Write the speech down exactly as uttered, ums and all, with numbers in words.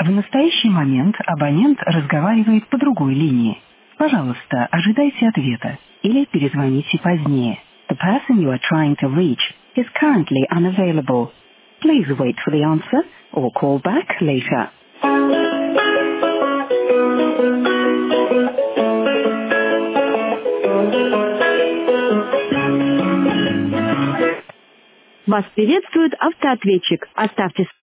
В настоящий момент абонент разговаривает по другой линии. Пожалуйста, ожидайте ответа или перезвоните позднее. The person you are trying to reach is currently unavailable. Please wait for the answer or call back later. Вас приветствует автоответчик. Оставьте